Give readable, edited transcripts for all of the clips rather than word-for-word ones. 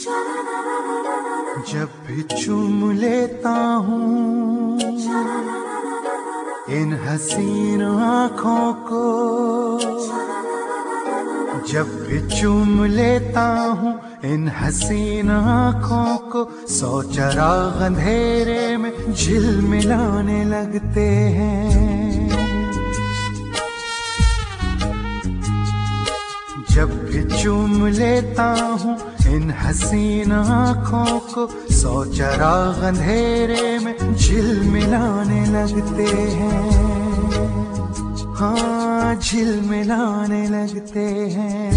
जब भी चूम लेता हूँ इन हसीन आँखों को, जब भी चूम लेता हूँ इन हसीन आँखों को, सौ चिराग अंधेरे में झिलमिलाने लगते हैं। जब भी चूम लेता हूँ इन हसीन आँखों को, सौ चिराग अंधेरे में झिलमिलाने लगते हैं। हाँ, झिलमिलाने लगते हैं।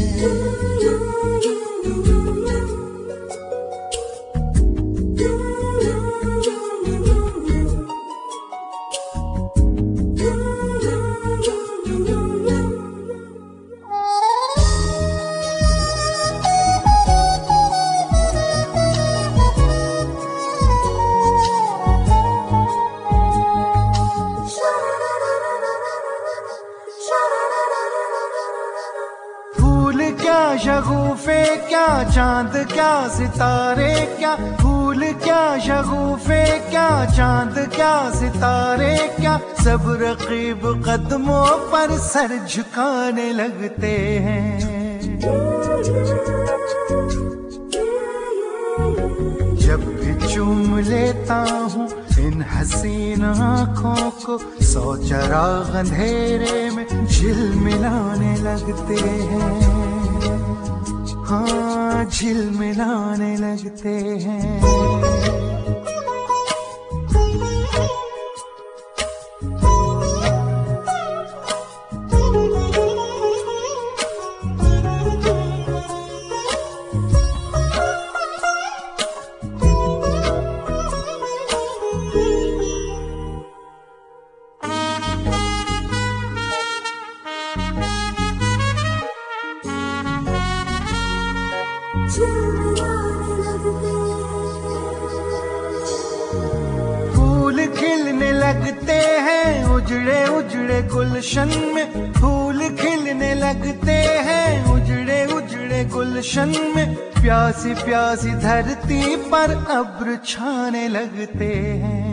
क्या शगुफे क्या चांद क्या सितारे क्या, फूल क्या शगुफे क्या चांद क्या सितारे क्या, सब रकीब कदमों पर सर झुकाने लगते हैं। जब भी चूम लेता हूँ इन हसीन आँखों को, सौ चिराग अंधेरे में झिलमिलाने लगते हैं। हाँ, झिलमिलाने लगते हैं। फूल खिलने लगते हैं उजड़े उजड़े गुलशन में, फूल खिलने लगते हैं उजड़े उजड़े गुलशन में, प्यासी प्यासी धरती पर अब्र छाने लगते हैं।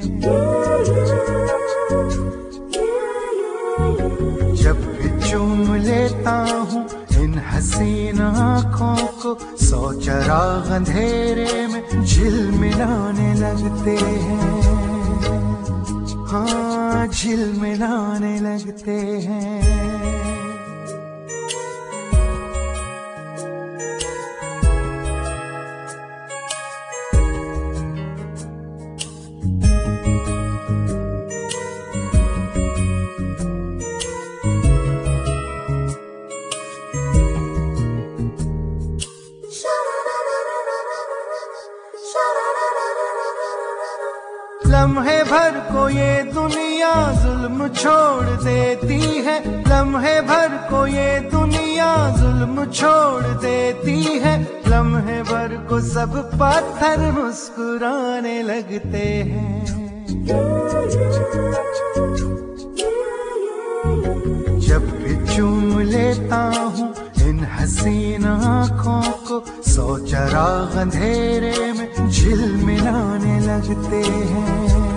जब भी चूम लेता हूँ इन हसीन आँखों को, सौ चिराग अंधेरे में झिलमिलाने लगते हैं। हाँ, झिलमिलाने लगते हैं। लम्हे भर को ये दुनिया जुल्म छोड़ देती है, लम्हे भर को ये दुनिया जुल्म छोड़ देती है, लम्हे भर को सब पत्थर मुस्कुराने लगते हैं। जब भी चूम लेता हूँ इन हसीन आँखों को, सौ चिराग अंधेरे में झिलमिलाने लगते हैं।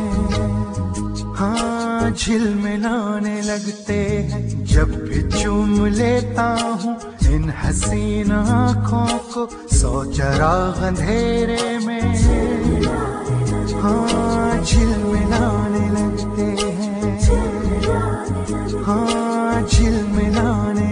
हाँ, झिलमिलाने लगते हैं। जब भी चूम लेता हूँ इन हसीन आँखों को, सौ चिराग अंधेरे में हाँ, झिलमिलाने लगते हैं। हाँ, झिलमिलाने